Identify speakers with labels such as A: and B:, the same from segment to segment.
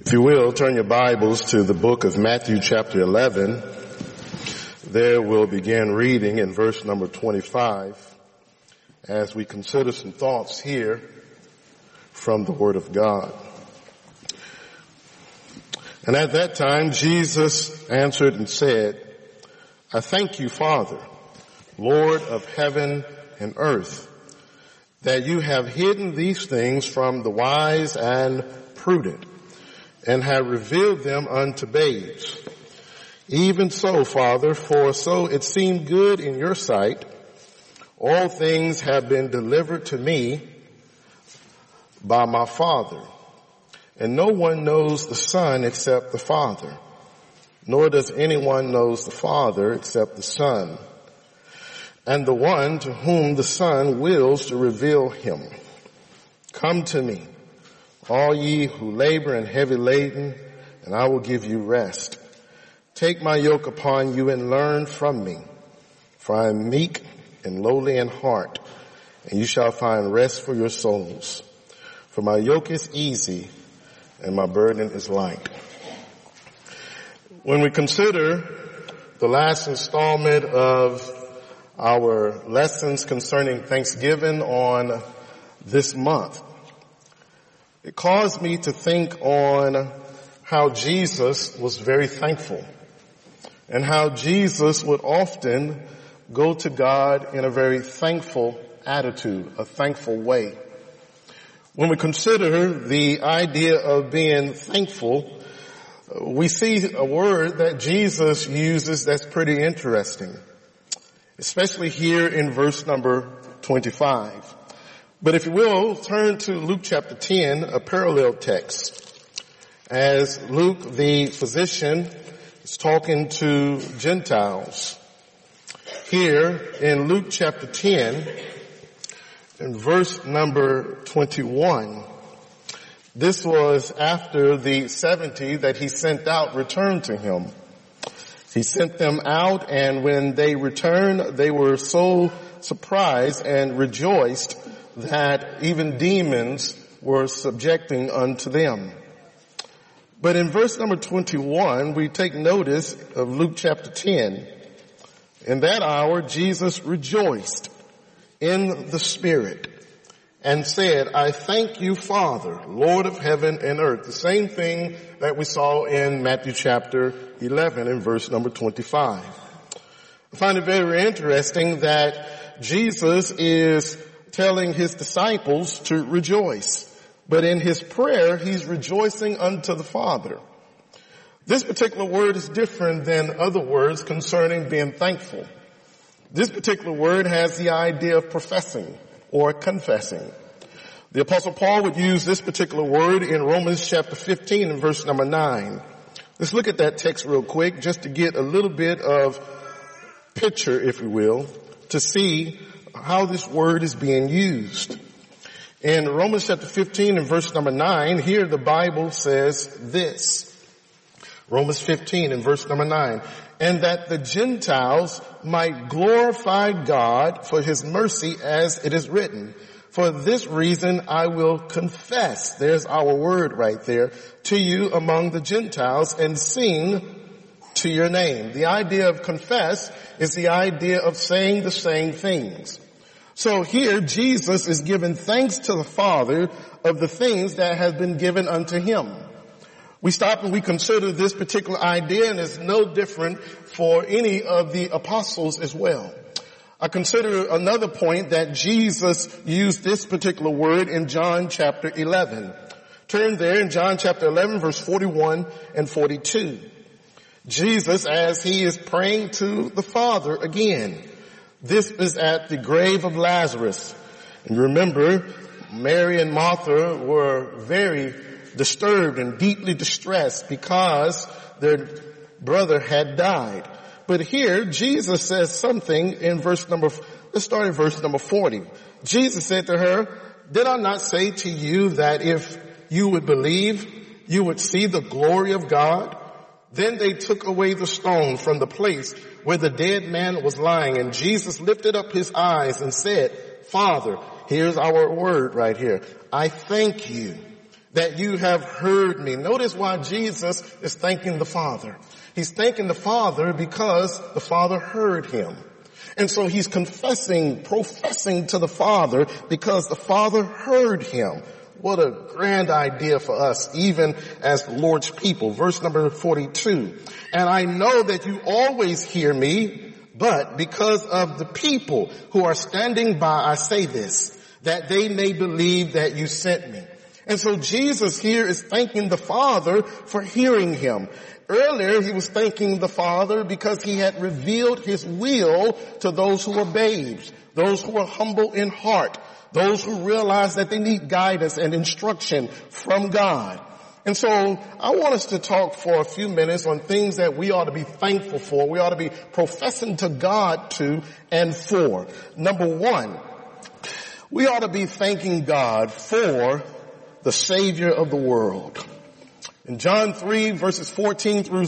A: If you will, turn your Bibles to the book of Matthew chapter 11. There we'll begin reading in verse number 25 as we consider some thoughts here from the Word of God. And at that time, Jesus answered and said, I thank you, Father, Lord of heaven and earth, that you have hidden these things from the wise and prudent, and have revealed them unto babes. Even so, Father, for so it seemed good in your sight. All things have been delivered to me by my Father. And no one knows the Son except the Father, nor does anyone knows the Father except the Son, and the one to whom the Son wills to reveal him. Come to me, all ye who labor and heavy laden, and I will give you rest. Take my yoke upon you and learn from me, for I am meek and lowly in heart, and you shall find rest for your souls. For my yoke is easy and my burden is light. When we consider the last installment of our lessons concerning Thanksgiving on this month, it caused me to think on how Jesus was very thankful and how Jesus would often go to God in a very thankful attitude, a thankful way. When we consider the idea of being thankful, we see a word that Jesus uses that's pretty interesting, especially here in verse number 25. But if you will, turn to Luke chapter 10, a parallel text, as Luke, the physician, is talking to Gentiles. Here in Luke chapter 10, in verse number 21, this was after the 70 that he sent out returned to him. He sent them out, and when they returned, they were so surprised and rejoiced that even demons were subjecting unto them. But in verse number 21, we take notice of Luke chapter 10. In that hour, Jesus rejoiced in the Spirit and said, I thank you, Father, Lord of heaven and earth. The same thing that we saw in Matthew chapter 11 in verse number 25. I find it very interesting that Jesus is telling his disciples to rejoice. But in his prayer, he's rejoicing unto the Father. This particular word is different than other words concerning being thankful. This particular word has the idea of professing or confessing. The Apostle Paul would use this particular word in Romans chapter 15 and verse number 9. Let's look at that text real quick just to get a little bit of picture, if you will, to see how this word is being used. In Romans chapter 15 and verse number 9, here the Bible says this. Romans 15 and verse number 9. And that the Gentiles might glorify God for his mercy, as it is written. For this reason I will confess, there's our word right there, to you among the Gentiles and sing to your name. The idea of confess is the idea of saying the same things. So here Jesus is giving thanks to the Father of the things that have been given unto him. We stop and we consider this particular idea, and it's no different for any of the apostles as well. I consider another point that Jesus used this particular word in John chapter 11. Turn there in John chapter 11 verse 41 and 42. Jesus, as he is praying to the Father again, this is at the grave of Lazarus. And remember, Mary and Martha were very disturbed and deeply distressed because their brother had died. But here, Jesus says something in let's start in verse number 40. Jesus said to her, did I not say to you that if you would believe, you would see the glory of God? Then they took away the stone from the place where the dead man was lying, and Jesus lifted up his eyes and said, Father, here's our word right here. I thank you that you have heard me. Notice why Jesus is thanking the Father. He's thanking the Father because the Father heard him. And so he's professing to the Father because the Father heard him. What a grand idea for us, even as the Lord's people. Verse number 42. And I know that you always hear me, but because of the people who are standing by, I say this, that they may believe that you sent me. And so Jesus here is thanking the Father for hearing him. Earlier, he was thanking the Father because he had revealed his will to those who were babes, those who were humble in heart, those who realize that they need guidance and instruction from God. And so I want us to talk for a few minutes on things that we ought to be thankful for, we ought to be professing to God to and for. Number one, we ought to be thanking God for the Savior of the world. In John 3 verses 14 through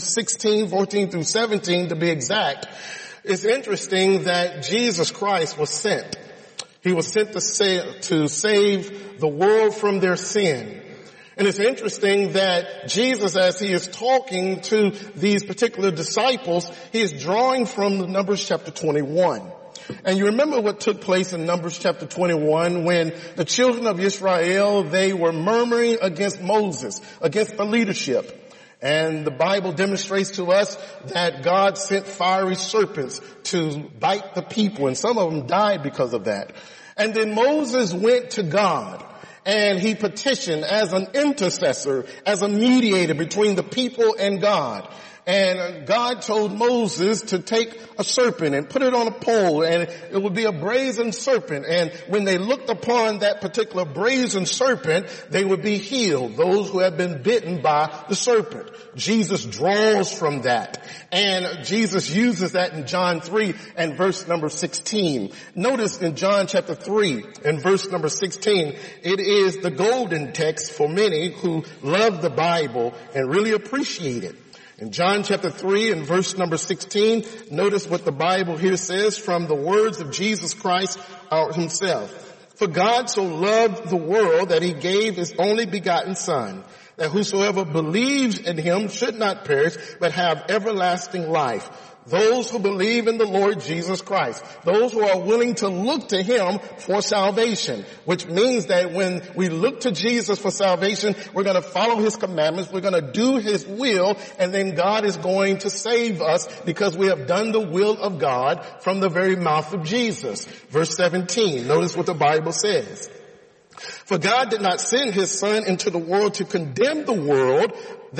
A: 17 to be exact, it's interesting that Jesus Christ was sent. He was sent to save the world from their sin. And it's interesting that Jesus, as he is talking to these particular disciples, he is drawing from Numbers chapter 21. And you remember what took place in Numbers chapter 21 when the children of Israel, they were murmuring against Moses, against the leadership. And the Bible demonstrates to us that God sent fiery serpents to bite the people, and some of them died because of that. And then Moses went to God, and he petitioned as an intercessor, as a mediator between the people and God. And God told Moses to take a serpent and put it on a pole, and it would be a brazen serpent. And when they looked upon that particular brazen serpent, they would be healed, those who have been bitten by the serpent. Jesus draws from that. And Jesus uses that in John 3 and verse number 16. Notice in John chapter 3 and verse number 16, it is the golden text for many who love the Bible and really appreciate it. In John chapter 3 and verse number 16, notice what the Bible here says from the words of Jesus Christ himself. For God so loved the world that he gave his only begotten Son, that whosoever believes in him should not perish, but have everlasting life. Those who believe in the Lord Jesus Christ, those who are willing to look to him for salvation, which means that when we look to Jesus for salvation, we're going to follow his commandments, we're going to do his will, and then God is going to save us because we have done the will of God from the very mouth of Jesus. Verse 17, notice what the Bible says. For God did not send his Son into the world to condemn the world,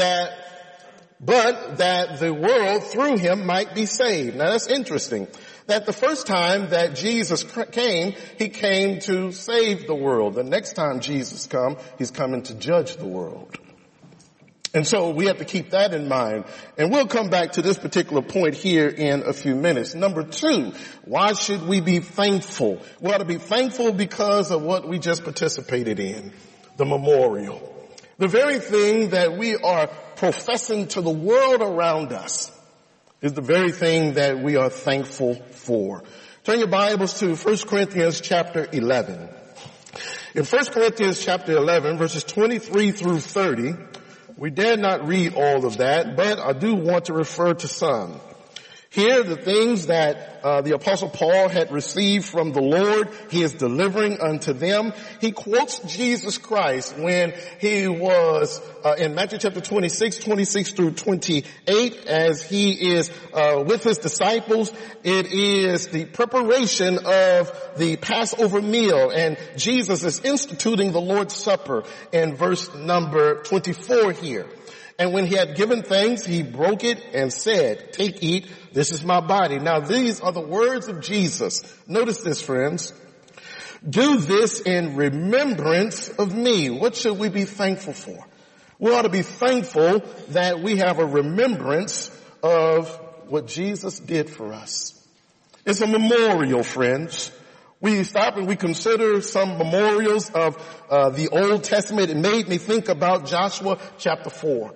A: but that the world through him might be saved. Now that's interesting. That the first time that Jesus came, he came to save the world. The next time Jesus comes, he's coming to judge the world. And so we have to keep that in mind. And we'll come back to this particular point here in a few minutes. Number two, why should we be thankful? We ought to be thankful because of what we just participated in, the memorial. The very thing that we are professing to the world around us is the very thing that we are thankful for. Turn your Bibles to 1 Corinthians chapter 11. In 1 Corinthians chapter 11, verses 23 through 30, we dare not read all of that, but I do want to refer to some. Here, the things that the Apostle Paul had received from the Lord, he is delivering unto them. He quotes Jesus Christ when he was in Matthew chapter 26 through 28, as he is with his disciples. It is the preparation of the Passover meal, and Jesus is instituting the Lord's Supper in verse number 24 here. And when he had given thanks, he broke it and said, "Take, eat, this is my body." Now these are the words of Jesus. Notice this, friends. Do this in remembrance of me. What should we be thankful for? We ought to be thankful that we have a remembrance of what Jesus did for us. It's a memorial, friends. We stop and we consider some memorials of the Old Testament. It made me think about Joshua chapter 4.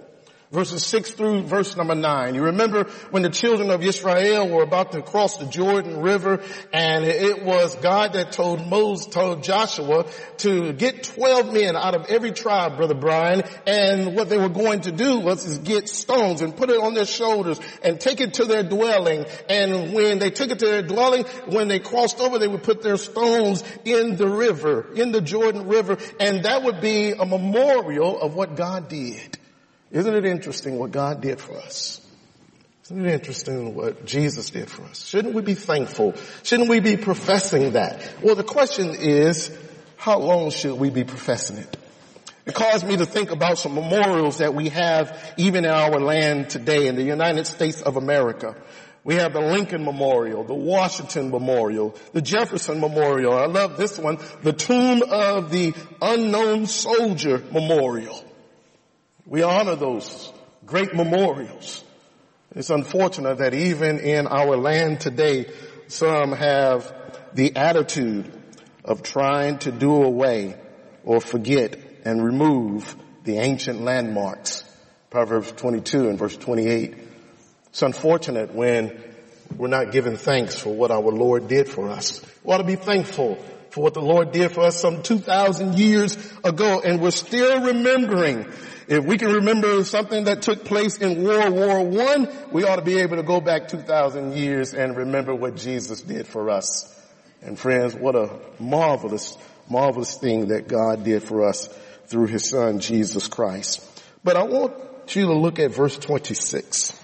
A: verses 6 through verse number 9. You remember when the children of Israel were about to cross the Jordan River, and it was God that told Joshua to get 12 men out of every tribe, Brother Brian, and what they were going to do was get stones and put it on their shoulders and take it to their dwelling. And when they took it to their dwelling, when they crossed over, they would put their stones in the river, in the Jordan River, and that would be a memorial of what God did. Isn't it interesting what God did for us? Isn't it interesting what Jesus did for us? Shouldn't we be thankful? Shouldn't we be professing that? Well, the question is, how long should we be professing it? It caused me to think about some memorials that we have even in our land today in the United States of America. We have the Lincoln Memorial, the Washington Memorial, the Jefferson Memorial. I love this one, the Tomb of the Unknown Soldier Memorial. We honor those great memorials. It's unfortunate that even in our land today, some have the attitude of trying to do away or forget and remove the ancient landmarks. Proverbs 22 and verse 28. It's unfortunate when we're not giving thanks for what our Lord did for us. We ought to be thankful for what the Lord did for us some 2,000 years ago, and we're still remembering. If we can remember something that took place in World War I, we ought to be able to go back 2,000 years and remember what Jesus did for us. And friends, what a marvelous, marvelous thing that God did for us through his son, Jesus Christ. But I want you to look at verse 26.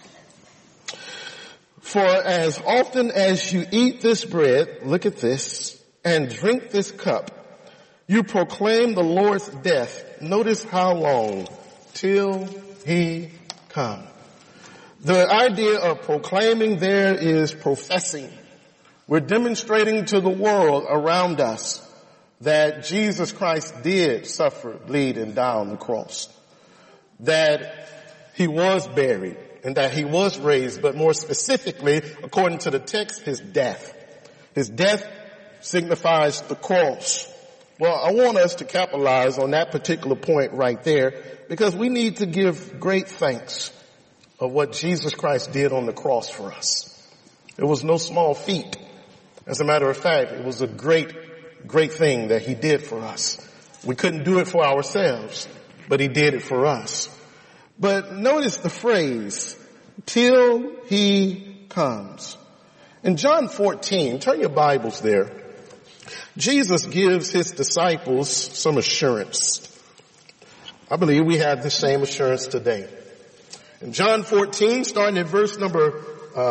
A: For as often as you eat this bread, look at this, and drink this cup, you proclaim the Lord's death. Notice how long? Till he come. The idea of proclaiming there is professing. We're demonstrating to the world around us that Jesus Christ did suffer, bleed, and die on the cross. That he was buried and that he was raised, but more specifically, according to the text, his death. His death signifies the cross. Well, I want us to capitalize on that particular point right there because we need to give great thanks of what Jesus Christ did on the cross for us. It was no small feat. As a matter of fact, it was a great, great thing that he did for us. We couldn't do it for ourselves, but he did it for us. But notice the phrase, till he comes. In John 14, turn your Bibles there. Jesus gives his disciples some assurance. I believe we have the same assurance today. In John 14, starting at verse number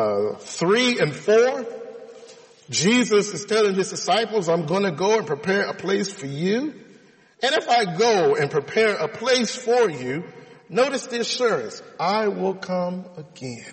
A: 3 and 4, Jesus is telling his disciples, I'm going to go and prepare a place for you. And if I go and prepare a place for you, notice the assurance, I will come again.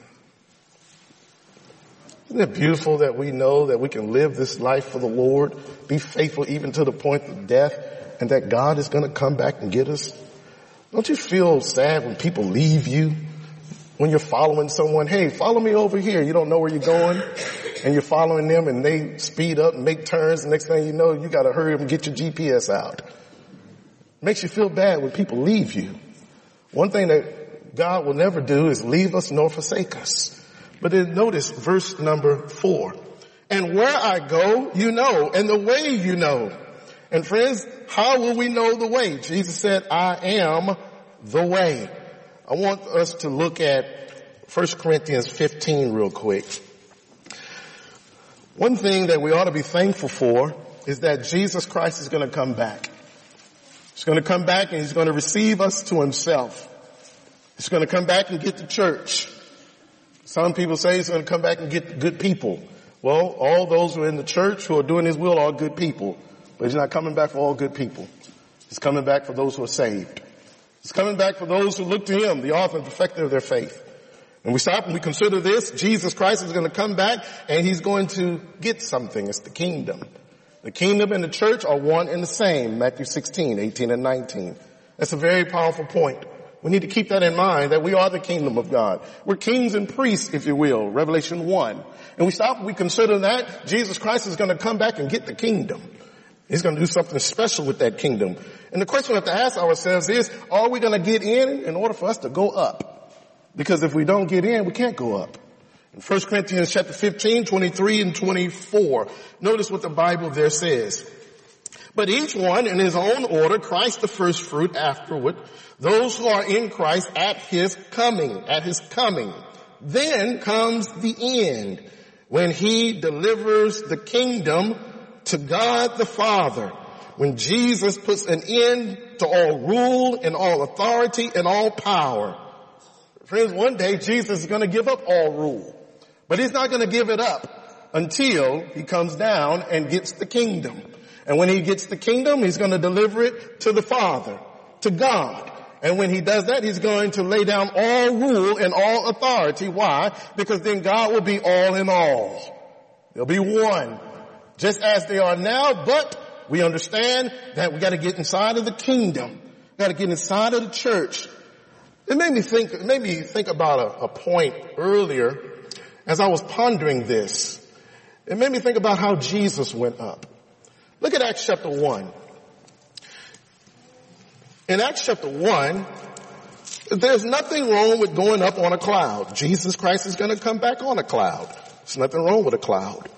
A: Isn't it beautiful that we know that we can live this life for the Lord, be faithful even to the point of death, and that God is going to come back and get us? Don't you feel sad when people leave you? When you're following someone, hey, follow me over here. You don't know where you're going, and you're following them, and they speed up and make turns, and next thing you know, you got to hurry up and get your GPS out. It makes you feel bad when people leave you. One thing that God will never do is leave us nor forsake us. But then notice verse number 4. And where I go, you know, and the way you know. And friends, how will we know the way? Jesus said, I am the way. I want us to look at 1 Corinthians 15 real quick. One thing that we ought to be thankful for is that Jesus Christ is going to come back. He's going to come back and he's going to receive us to himself. He's going to come back and get the church. Some people say he's going to come back and get good people. Well, all those who are in the church who are doing his will are good people. But he's not coming back for all good people. He's coming back for those who are saved. He's coming back for those who look to him, the author and perfecter of their faith. And we stop and we consider this. Jesus Christ is going to come back and he's going to get something. It's the kingdom. The kingdom and the church are one and the same. Matthew 16, 18 and 19. That's a very powerful point. We need to keep that in mind, that we are the kingdom of God. We're kings and priests, if you will, Revelation 1. And we stop and we consider that Jesus Christ is going to come back and get the kingdom. He's going to do something special with that kingdom. And the question we have to ask ourselves is, are we going to get in order for us to go up? Because if we don't get in, we can't go up. In 1 Corinthians chapter 15, 23 and 24, notice what the Bible there says. But each one in his own order, Christ the first fruit, afterward, those who are in Christ at his coming. Then comes the end, when he delivers the kingdom to God the Father, when Jesus puts an end to all rule and all authority and all power. Friends, one day Jesus is going to give up all rule, but he's not going to give it up until he comes down and gets the kingdom. And when he gets the kingdom, he's going to deliver it to the Father, to God. And when he does that, he's going to lay down all rule and all authority. Why? Because then God will be all in all. There'll be one, just as they are now, but we understand that we got to get inside of the kingdom. Got to get inside of the church. It made me think about a point earlier as I was pondering this. It made me think about how Jesus went up. Look at Acts chapter 1. In Acts chapter 1, there's nothing wrong with going up on a cloud. Jesus Christ is going to come back on a cloud. There's nothing wrong with a cloud.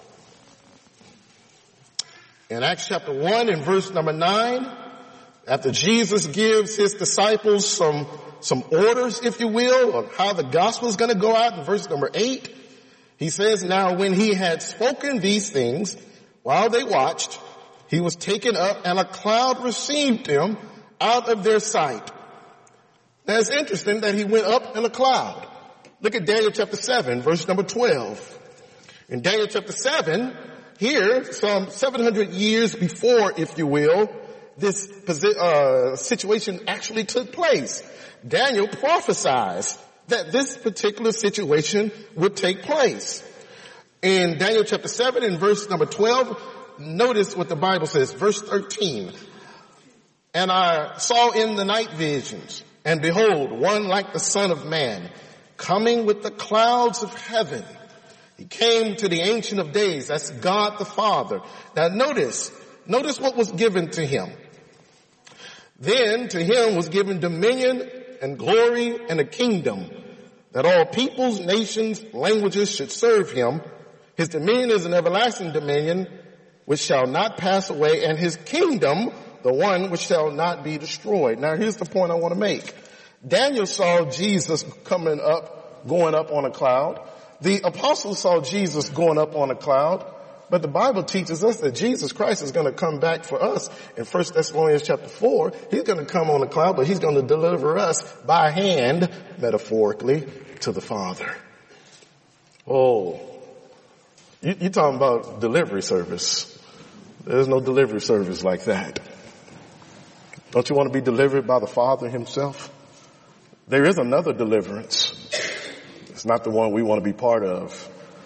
A: In Acts chapter 1 in verse number 9, after Jesus gives his disciples some orders, if you will, on how the gospel is going to go out in verse number 8, he says, now when he had spoken these things, while they watched, he was taken up and a cloud received him out of their sight. Now it's interesting that he went up in a cloud. Look at Daniel chapter 7, verse number 12. In Daniel chapter 7, here, some 700 years before, if you will, this situation actually took place. Daniel prophesies that this particular situation would take place. In Daniel chapter 7, in verse number 12, notice what the Bible says, verse 13. And I saw in the night visions, and behold, one like the Son of Man, coming with the clouds of heaven. He came to the Ancient of Days, that's God the Father. Now notice what was given to him. Then to him was given dominion and glory and a kingdom, that all peoples, nations, languages should serve him. His dominion is an everlasting dominion which shall not pass away, and his kingdom the one which shall not be destroyed. Now here's the point I want to make. Daniel saw Jesus going up on a cloud. The apostles saw Jesus going up on a cloud, but the Bible teaches us that Jesus Christ is going to come back for us. In 1 Thessalonians chapter 4, he's going to come on a cloud, but he's going to deliver us by hand, metaphorically, to the Father. Oh, you're talking about delivery service. There's no delivery service like that. Don't you want to be delivered by the Father himself? There is another deliverance. It's not the one we want to be part of.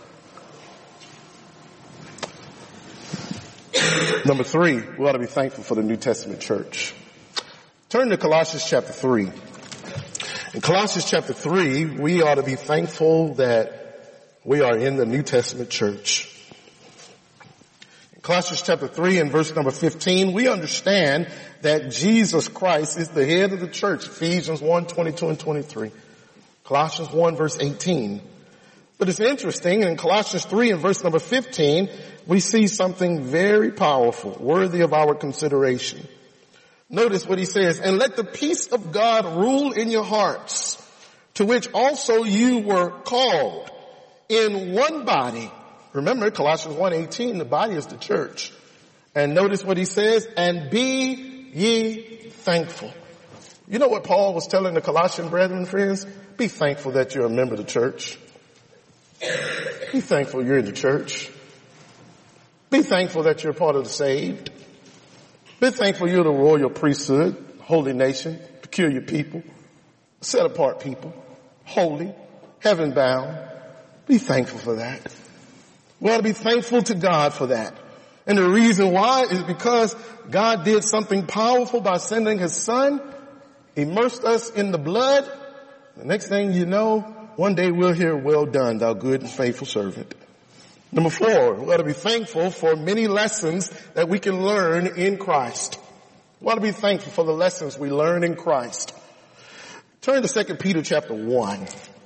A: Number 3, we ought to be thankful for the New Testament church. Turn to Colossians chapter 3. In Colossians chapter 3, we ought to be thankful that we are in the New Testament church. In Colossians chapter 3 and verse number 15, we understand that Jesus Christ is the head of the church. Ephesians 1, 22 and 23. Colossians 1 verse 18. But it's interesting, in Colossians 3 and verse number 15, we see something very powerful, worthy of our consideration. Notice what he says, and let the peace of God rule in your hearts, to which also you were called in one body. Remember, Colossians 1:18, the body is the church. And notice what he says, and be ye thankful. You know what Paul was telling the Colossian brethren, friends? Be thankful that you're a member of the church. Be thankful you're in the church. Be thankful that you're part of the saved. Be thankful you're the royal priesthood, holy nation, peculiar people, set apart people, holy, heaven bound. Be thankful for that. We ought to be thankful to God for that. And the reason why is because God did something powerful by sending his son, immersed us in the blood. The next thing you know, one day we'll hear, well done, thou good and faithful servant. Number 4, we ought to be thankful for many lessons that we can learn in Christ. We ought to be thankful for the lessons we learn in Christ. Turn to 2 Peter chapter 1.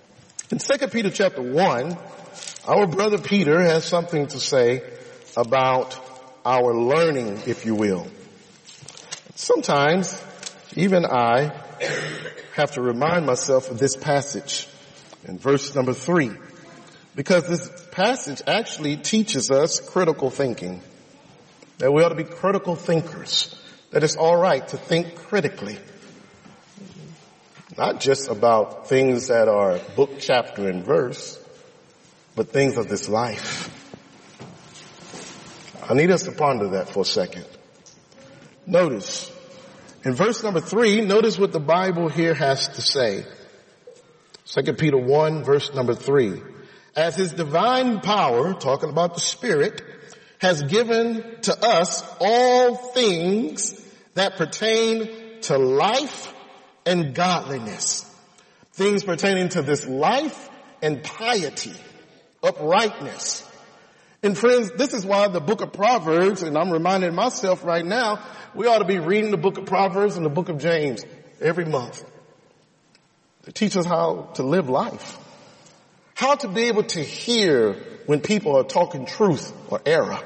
A: In 2 Peter chapter 1, our brother Peter has something to say about our learning, if you will. Sometimes, even I have to remind myself of this passage in verse number 3, because this passage actually teaches us critical thinking, that we ought to be critical thinkers, that it's all right to think critically. Not just about things that are book, chapter, and verse, but things of this life. I need us to ponder that for a second. Notice, in verse number 3, notice what the Bible here has to say. 2 Peter 1, verse number 3. As his divine power, talking about the Spirit, has given to us all things that pertain to life and godliness. Things pertaining to this life and piety, uprightness. And friends, this is why the book of Proverbs, and I'm reminding myself right now, we ought to be reading the book of Proverbs and the book of James every month. It teaches us how to live life. How to be able to hear when people are talking truth or error.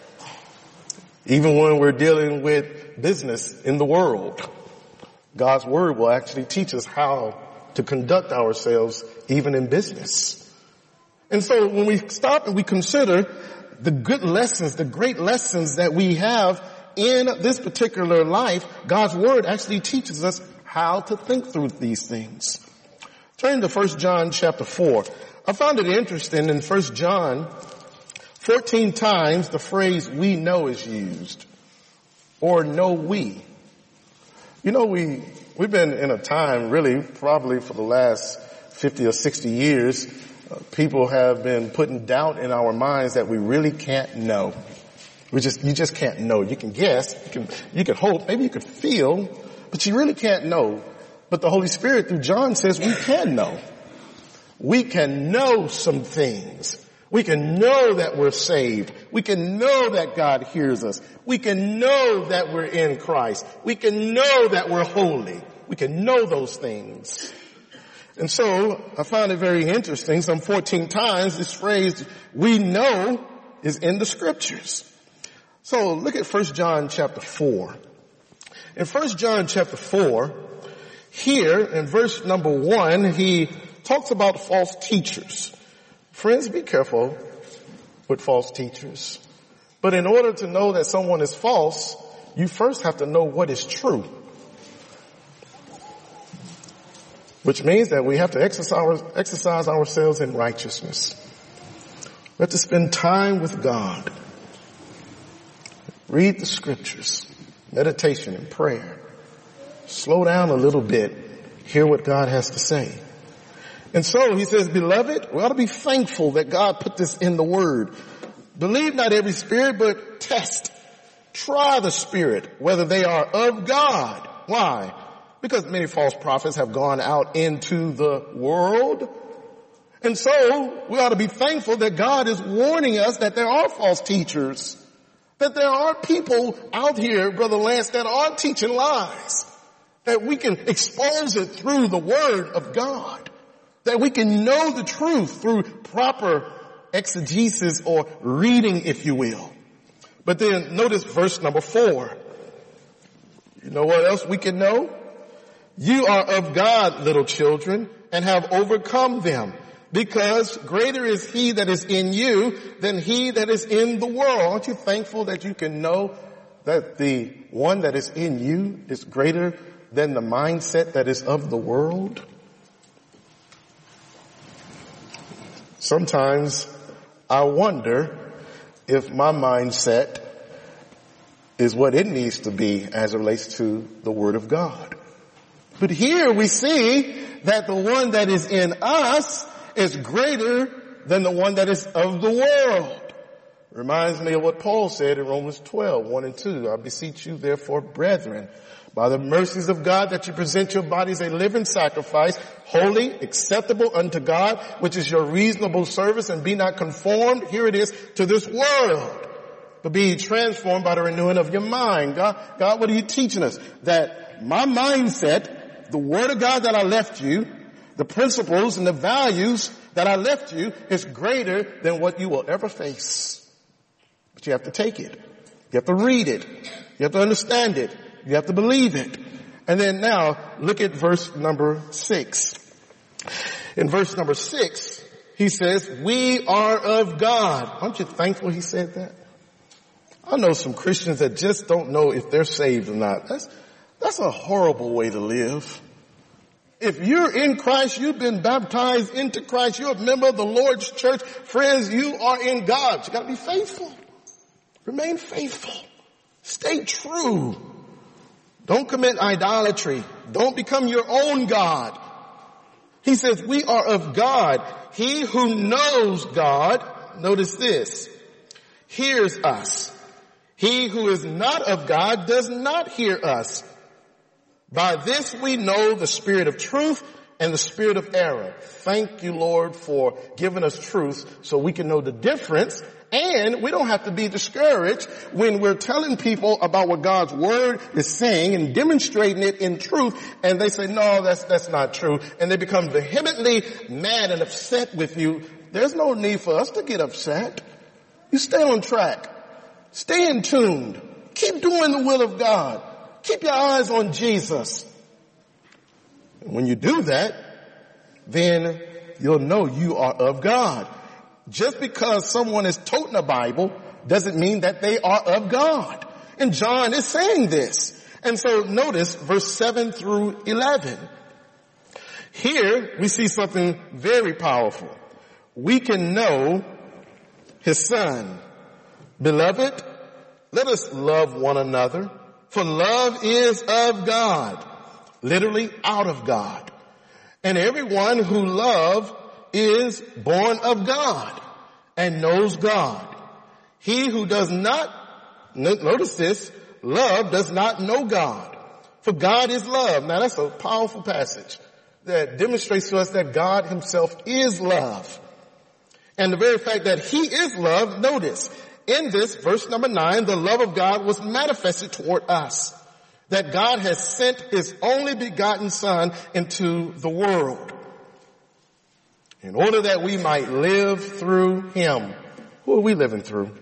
A: Even when we're dealing with business in the world. God's word will actually teach us how to conduct ourselves even in business. And so when we stop and we consider the good lessons, the great lessons that we have in this particular life, God's word actually teaches us how to think through these things. Turn to 1 John chapter 4. I found it interesting in 1 John, 14 times the phrase "we know" is used. Or "know we." You know, we've been in a time, really, probably for the last 50 or 60 years, people have been putting doubt in our minds that we really can't know. You just can't know. You can guess, you can hope, maybe you could feel, but you really can't know. But the Holy Spirit through John says we can know. We can know some things. We can know that we're saved. We can know that God hears us. We can know that we're in Christ. We can know that we're holy. We can know those things. And so I found it very interesting. Some 14 times this phrase "we know" is in the scriptures. So look at 1 John chapter 4. In 1 John chapter 4, here in verse number 1, he talks about false teachers. Friends, be careful with false teachers. But in order to know that someone is false, you first have to know what is true. Which means that we have to exercise ourselves in righteousness. We have to spend time with God. Read the scriptures, meditation and prayer. Slow down a little bit, hear what God has to say. And so he says, beloved, we ought to be thankful that God put this in the word. Believe not every spirit, but test. Try the spirit, whether they are of God. Why? Because many false prophets have gone out into the world. And so we ought to be thankful that God is warning us that there are false teachers. That there are people out here, Brother Lance, that are teaching lies. That we can expose it through the word of God. That we can know the truth through proper exegesis or reading, if you will. But then notice verse number 4. You know what else we can know? You are of God, little children, and have overcome them, because greater is he that is in you than he that is in the world. Aren't you thankful that you can know that the one that is in you is greater than the mindset that is of the world? Sometimes I wonder if my mindset is what it needs to be as it relates to the Word of God. But here we see that the one that is in us is greater than the one that is of the world. Reminds me of what Paul said in Romans 12, 1 and 2. I beseech you, therefore, brethren, by the mercies of God, that you present your bodies a living sacrifice, holy, acceptable unto God, which is your reasonable service, and be not conformed, here it is, to this world, but be transformed by the renewing of your mind. God, what are you teaching us? That my mindset, the word of God that I left you, the principles and the values that I left you is greater than what you will ever face. But you have to take it. You have to read it. You have to understand it. You have to believe it. And then now look at verse number 6. In verse number 6, he says, we are of God. Aren't you thankful he said that? I know some Christians that just don't know if they're saved or not. That's a horrible way to live. If you're in Christ, you've been baptized into Christ, you're a member of the Lord's church, friends, you are in God. You gotta be faithful. Remain faithful. Stay true. Don't commit idolatry. Don't become your own God. He says, we are of God. He who knows God, notice this, hears us. He who is not of God does not hear us. By this we know the spirit of truth and the spirit of error. Thank you, Lord, for giving us truth so we can know the difference. And we don't have to be discouraged when we're telling people about what God's word is saying and demonstrating it in truth. And they say, no, that's not true. And they become vehemently mad and upset with you. There's no need for us to get upset. You stay on track. Stay in tune. Keep doing the will of God. Keep your eyes on Jesus. And when you do that, then you'll know you are of God. Just because someone is toting a Bible doesn't mean that they are of God. And John is saying this. And so notice verse 7 through 11. Here we see something very powerful. We can know his son. Beloved, let us love one another, for love is of God, literally out of God. And everyone who loves is born of God and knows God. He who does not, notice this, love does not know God, for God is love. Now that's a powerful passage that demonstrates to us that God himself is love. And the very fact that he is love, notice, in this, verse number 9, the love of God was manifested toward us, that God has sent his only begotten Son into the world in order that we might live through him. Who are we living through?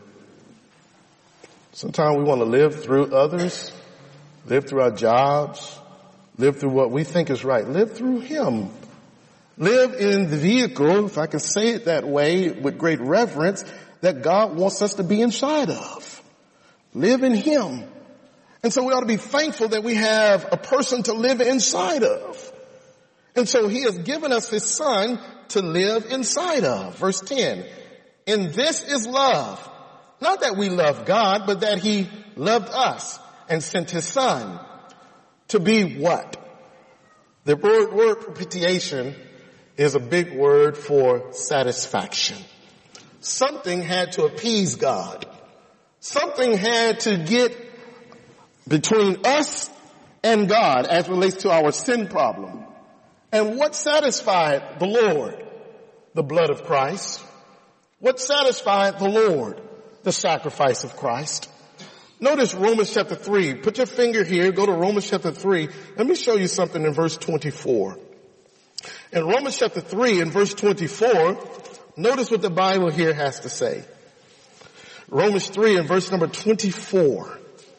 A: Sometimes we want to live through others, live through our jobs, live through what we think is right. Live through him. Live in the vehicle, if I can say it that way, with great reverence, that God wants us to be inside of. Live in him. And so we ought to be thankful that we have a person to live inside of. And so he has given us his son to live inside of. Verse 10. And this is love. Not that we love God, but that he loved us and sent his son to be what? The word propitiation is a big word for satisfaction. Something had to appease God. Something had to get between us and God as relates to our sin problem. And what satisfied the Lord? The blood of Christ. What satisfied the Lord? The sacrifice of Christ. Notice Romans chapter 3. Put your finger here. Go to Romans chapter 3. Let me show you something in verse 24. In Romans chapter 3 and verse 24, notice what the Bible here has to say. Romans 3 and verse number 24.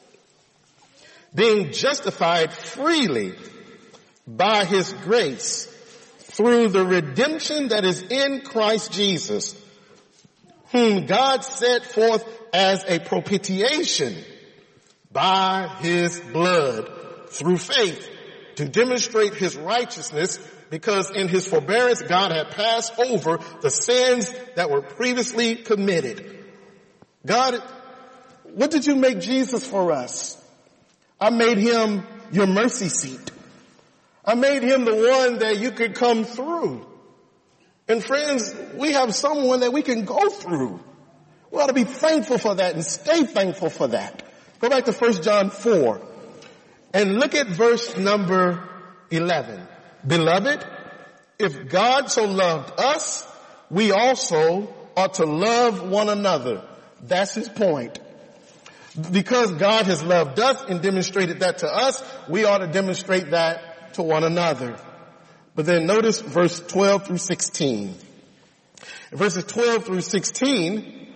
A: Being justified freely by his grace through the redemption that is in Christ Jesus, whom God set forth as a propitiation by his blood through faith to demonstrate his righteousness, because in his forbearance God had passed over the sins that were previously committed. God, what did you make Jesus for us? I made him your mercy seat. I made him the one that you could come through. And friends, we have someone that we can go through. We ought to be thankful for that and stay thankful for that. Go back to 1 John 4 and look at verse number 11. Beloved, if God so loved us, we also ought to love one another. That's his point. Because God has loved us and demonstrated that to us, we ought to demonstrate that to one another. But then notice verse 12 through 16. In verses 12 through 16,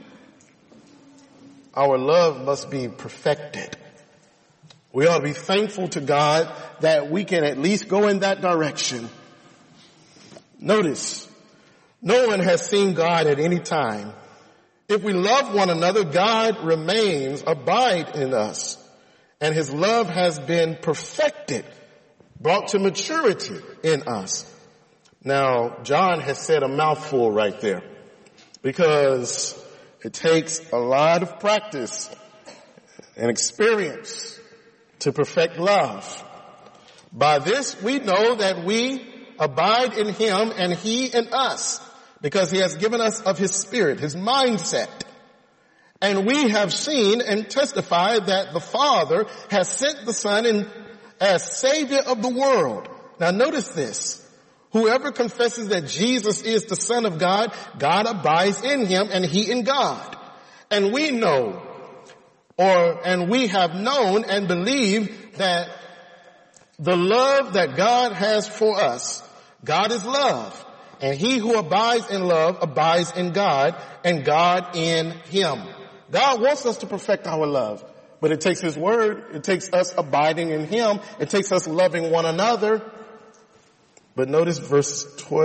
A: our love must be perfected. We ought to be thankful to God that we can at least go in that direction. Notice, no one has seen God at any time. If we love one another, God remains, abide in us, and his love has been perfected, brought to maturity in us. Now, John has said a mouthful right there, because it takes a lot of practice and experience to perfect love. By this we know that we abide in him and he in us, because he has given us of his spirit, his mindset. And we have seen and testified that the Father has sent the Son in as Savior of the world. Now notice this. Whoever confesses that Jesus is the Son of God, God abides in him and he in God. And we know, and we have known and believed that the love that God has for us, God is love. And he who abides in love abides in God, and God in him. God wants us to perfect our love, but it takes his word. It takes us abiding in him. It takes us loving one another. But notice verse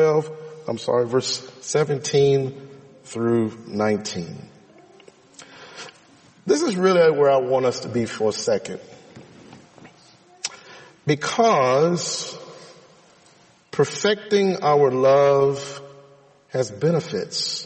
A: 17 through 19. This is really where I want us to be for a second. Because perfecting our love has benefits.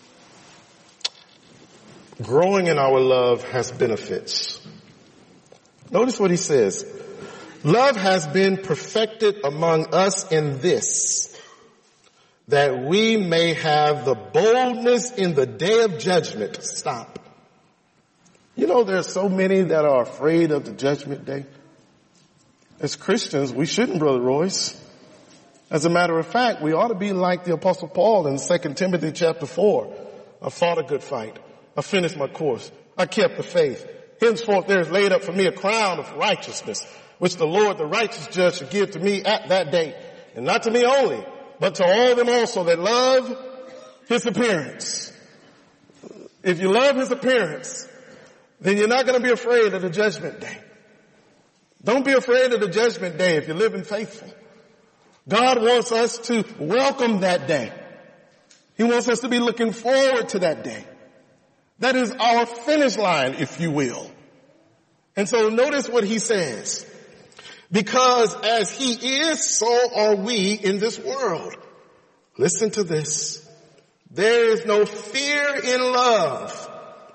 A: Growing in our love has benefits. Notice what he says. Love has been perfected among us in this, that we may have the boldness in the day of judgment. Stop. You know, there are so many that are afraid of the judgment day. As Christians, we shouldn't, Brother Royce. As a matter of fact, we ought to be like the Apostle Paul in 2 Timothy chapter 4. I fought a good fight. I finished my course. I kept the faith. Henceforth there is laid up for me a crown of righteousness, which the Lord, the righteous judge, shall give to me at that day. And not to me only, but to all them also that love his appearance. If you love his appearance, then you're not going to be afraid of the judgment day. Don't be afraid of the judgment day if you're living faithful. God wants us to welcome that day. He wants us to be looking forward to that day. That is our finish line, if you will. And so notice what he says. Because as he is, so are we in this world. Listen to this. There is no fear in love,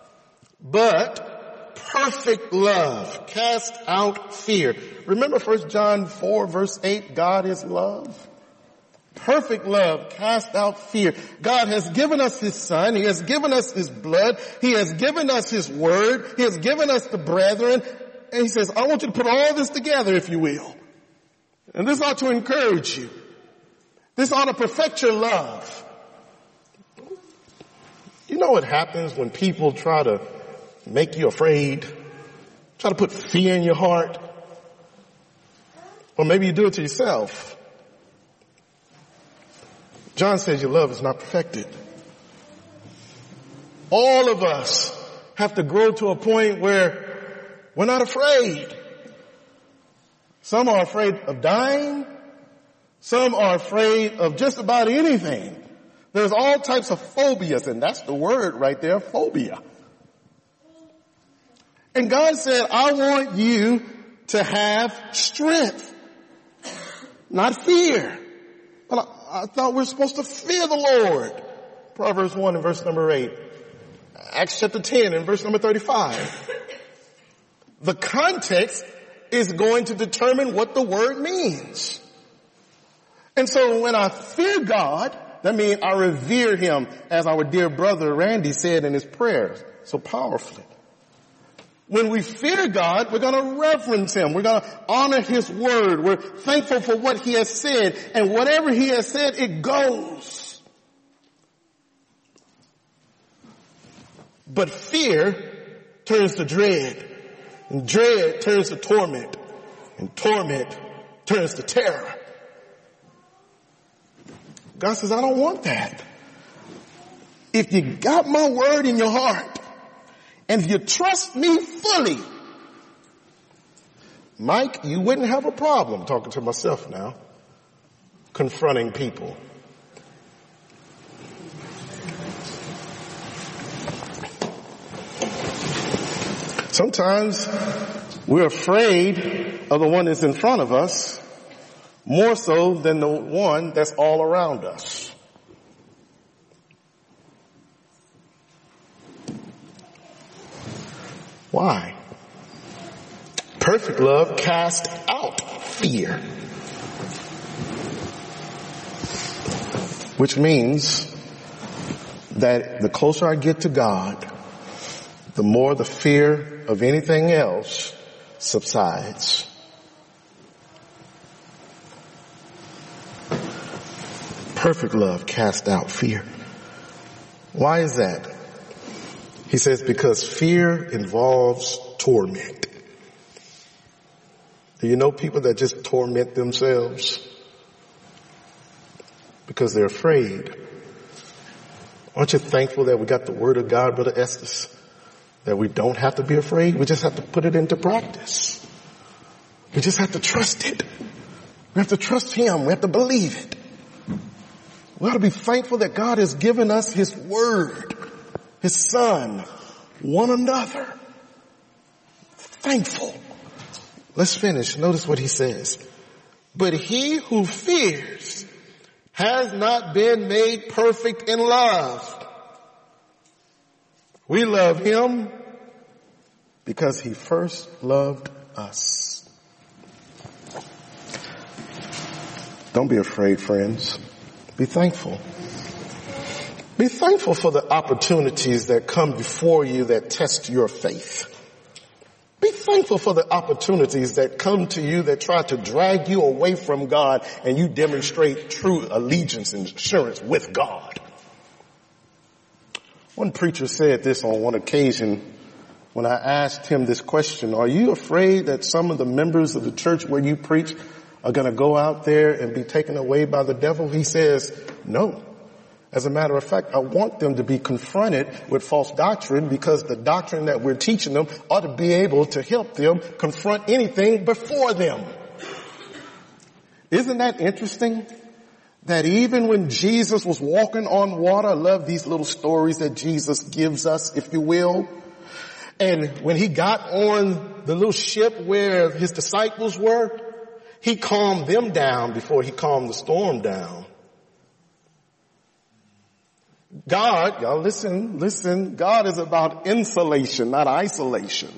A: but perfect love casts out fear. Remember 1 John 4 verse 8, God is love. Perfect love casts out fear. God has given us his Son. He has given us his blood. He has given us his word. He has given us the brethren. And he says, I want you to put all this together, if you will. And this ought to encourage you. This ought to perfect your love. You know what happens when people try to make you afraid? Try to put fear in your heart? Or maybe you do it to yourself. John says your love is not perfected. All of us have to grow to a point where we're not afraid. Some are afraid of dying. Some are afraid of just about anything. There's all types of phobias, and that's the word right there, phobia. And God said, I want you to have strength, not fear. But I thought we're supposed to fear the Lord. Proverbs 1 and verse number 8. Acts chapter 10 and verse number 35. The context is going to determine what the word means. And so when I fear God, that means I revere him, as our dear brother Randy said in his prayers so powerfully. When we fear God, we're going to reverence him. We're going to honor his word. We're thankful for what he has said. And whatever he has said, it goes. But fear turns to dread. And dread turns to torment. And torment turns to terror. God says, I don't want that. If you got my word in your heart, and if you trust me fully, Mike, you wouldn't have a problem, talking to myself now, confronting people. Sometimes we're afraid of the one that's in front of us more so than the one that's all around us. Why? Perfect love casts out fear. Which means that the closer I get to God, the more the fear of anything else subsides. Perfect love casts out fear. Why is that? He says because fear involves torment. Do you know people that just torment themselves because they're afraid? Aren't you thankful that we got the word of God, Brother Estes? That we don't have to be afraid. We just have to put it into practice. We just have to trust it. We have to trust Him. We have to believe it. We ought to be thankful that God has given us His word, His Son, one another. Thankful. Let's finish. Notice what he says. But he who fears has not been made perfect in love. We love Him because He first loved us. Don't be afraid, friends. Be thankful. Be thankful for the opportunities that come before you that test your faith. Be thankful for the opportunities that come to you that try to drag you away from God and you demonstrate true allegiance and assurance with God. One preacher said this on one occasion when I asked him this question, are you afraid that some of the members of the church where you preach are going to go out there and be taken away by the devil? He says, no. As a matter of fact, I want them to be confronted with false doctrine because the doctrine that we're teaching them ought to be able to help them confront anything before them. Isn't that interesting? That even when Jesus was walking on water, I love these little stories that Jesus gives us, if you will. And when He got on the little ship where His disciples were, He calmed them down before He calmed the storm down. God, y'all listen, God is about insulation, not isolation.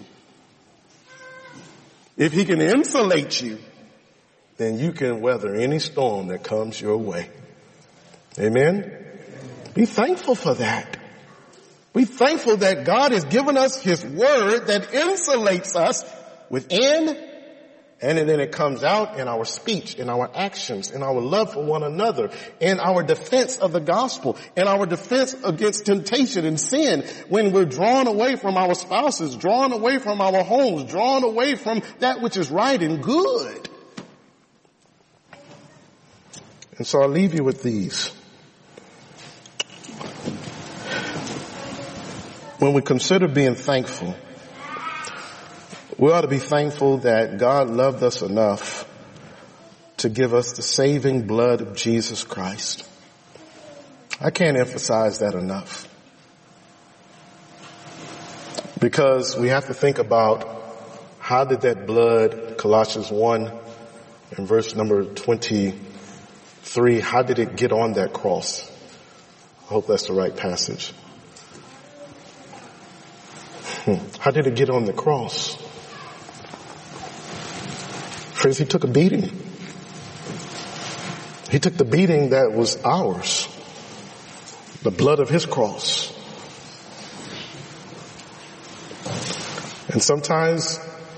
A: If He can insulate you, then you can weather any storm that comes your way. Amen? Be thankful for that. Be thankful that God has given us His word that insulates us within, and then it comes out in our speech, in our actions, in our love for one another, in our defense of the gospel, in our defense against temptation and sin, when we're drawn away from our spouses, drawn away from our homes, drawn away from that which is right and good. And so I'll leave you with these. When we consider being thankful, we ought to be thankful that God loved us enough to give us the saving blood of Jesus Christ. I can't emphasize that enough. Because we have to think about how did that blood, Colossians 1 and verse number 23, how did it get on that cross? I hope that's the right passage. How did it get on the cross? Friends, He took a beating. He took the beating that was ours. The blood of His cross. And sometimes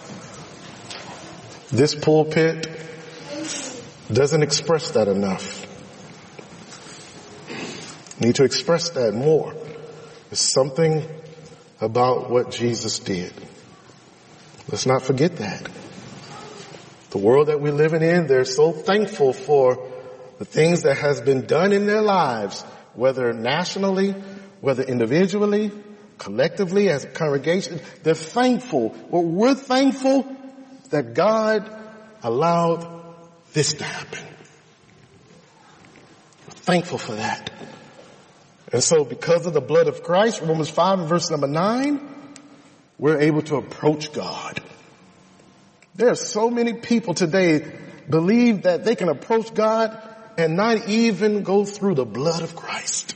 A: this pulpit doesn't express that enough. Need to express that more. There's something about what Jesus did. Let's not forget that. The world that we're living in, they're so thankful for the things that has been done in their lives, whether nationally, whether individually, collectively, as a congregation. They're thankful. Well, we're thankful that God allowed this to happen. We're thankful for that. And so because of the blood of Christ, Romans 5 and verse number 9, we're able to approach God. There are so many people today believe that they can approach God and not even go through the blood of Christ.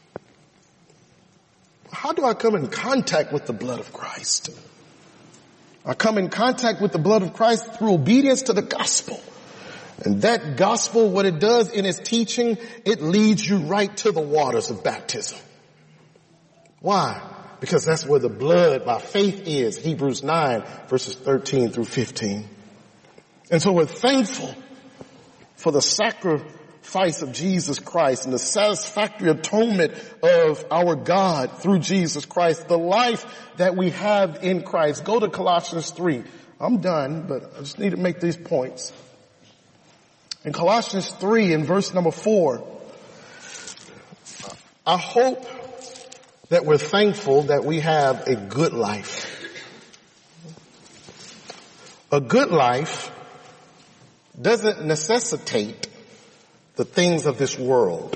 A: How do I come in contact with the blood of Christ? I come in contact with the blood of Christ through obedience to the gospel. And that gospel, what it does in its teaching, it leads you right to the waters of baptism. Why? Because that's where the blood by faith is. Hebrews 9 verses 13 through 15. And so we're thankful for the sacrifice of Jesus Christ and the satisfactory atonement of our God through Jesus Christ, the life that we have in Christ. Go to Colossians 3. I'm done, but I just need to make these points. In Colossians 3 in verse number 4, I hope that we're thankful that we have a good life. A good life doesn't necessitate the things of this world.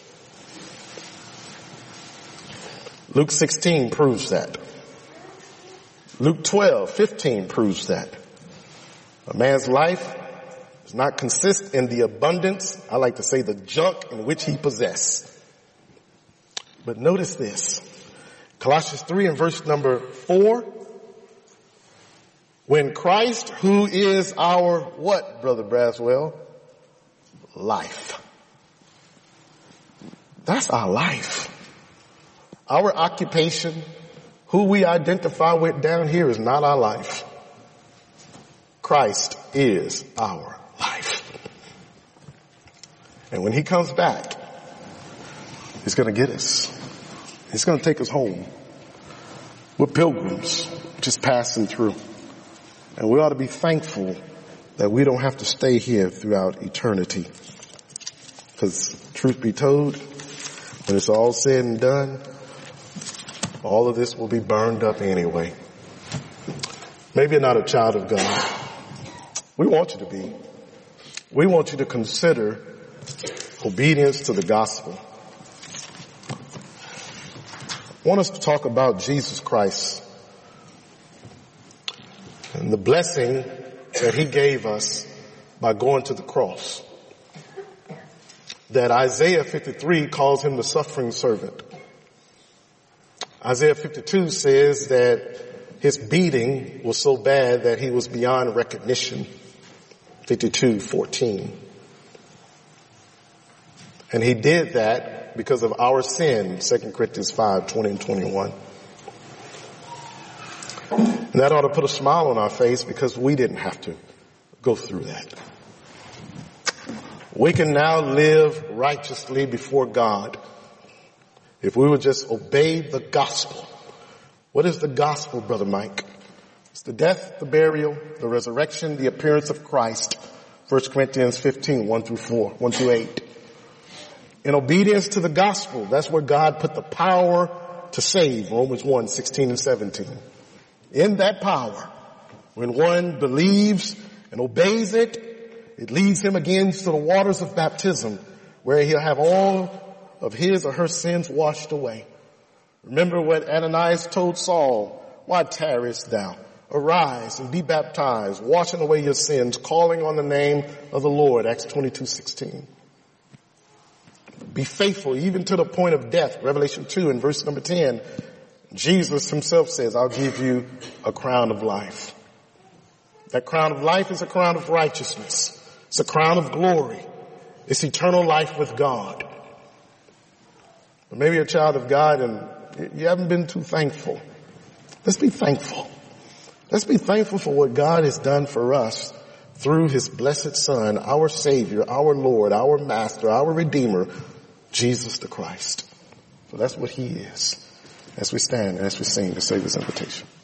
A: Luke 16 proves that. Luke 12:15 proves that. A man's life does not consist in the abundance, I like to say the junk in which he possesses. But notice this. Colossians 3 and verse number 4. When Christ, who is our what, Brother Braswell? Life. That's our life. Our occupation, who we identify with down here is not our life. Christ is our life. And when he comes back, he's going to get us. He's going to take us home. We're pilgrims just passing through. And we ought to be thankful that we don't have to stay here throughout eternity. Because truth be told, when it's all said and done, all of this will be burned up anyway. Maybe you're not a child of God. We want you to be. We want you to consider obedience to the gospel. I want us to talk about Jesus Christ and the blessing that he gave us by going to the cross. That Isaiah 53 calls him the suffering servant. Isaiah 52 says that his beating was so bad that he was beyond recognition. 52:14. And he did that because of our sin, 2 Corinthians 5:20 and 21. And that ought to put a smile on our face because we didn't have to go through that. We can now live righteously before God if we would just obey the gospel. What is the gospel, Brother Mike? It's the death, the burial, the resurrection, the appearance of Christ. 1 Corinthians 15, 1 through 8. In obedience to the gospel, that's where God put the power to save. Romans 1, 16 and 17. In that power, when one believes and obeys it, it leads him again to the waters of baptism, where he'll have all of his or her sins washed away. Remember what Ananias told Saul, why tarriest thou? Arise and be baptized, washing away your sins, calling on the name of the Lord, Acts 22:16. Be faithful even to the point of death, Revelation 2 and verse number 10. Jesus himself says, I'll give you a crown of life. That crown of life is a crown of righteousness. It's a crown of glory. It's eternal life with God. But maybe you're a child of God and you haven't been too thankful. Let's be thankful. Let's be thankful for what God has done for us through his blessed Son, our Savior, our Lord, our Master, our Redeemer, Jesus the Christ. So that's what he is. As we stand and as we sing the Savior's invitation.